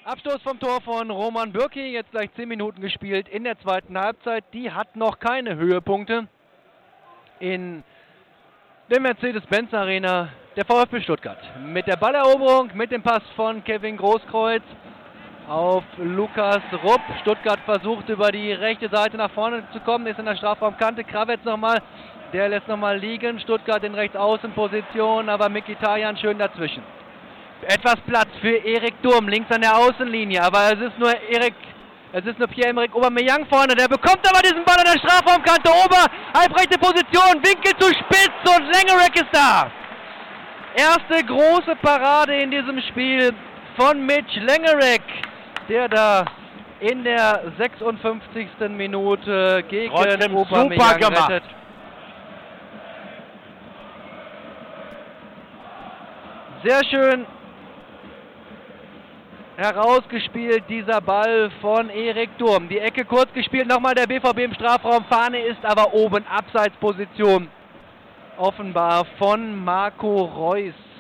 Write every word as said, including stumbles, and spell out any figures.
Abstoß vom Tor von Roman Bürki, jetzt gleich zehn Minuten gespielt in der zweiten Halbzeit. Die hat noch keine Höhepunkte in der Mercedes-Benz Arena, der VfB Stuttgart. Mit der Balleroberung, mit dem Pass von Kevin Großkreuz auf Lukas Rupp. Stuttgart versucht über die rechte Seite nach vorne zu kommen, ist in der Strafraumkante. Kravetz nochmal, der lässt nochmal liegen. Stuttgart in Rechtsaußenposition, aber Mkhitaryan schön dazwischen. Etwas Platz für Erik Durm, links an der Außenlinie, aber es ist nur Erik, es ist nur Pierre-Emerick Aubameyang vorne, der bekommt aber diesen Ball an der Strafraumkante, Ober, halbrechte Position, Winkel zu spitz und Lengerek ist da. Erste große Parade in diesem Spiel von Mitch Lengerek, der da in der sechsundfünfzigsten Minute gegen Aubameyang rettet. Sehr schön herausgespielt, dieser Ball von Erik Durm. Die Ecke kurz gespielt, nochmal der B V B im Strafraum. Fahne ist aber oben, Abseitsposition offenbar von Marco Reus.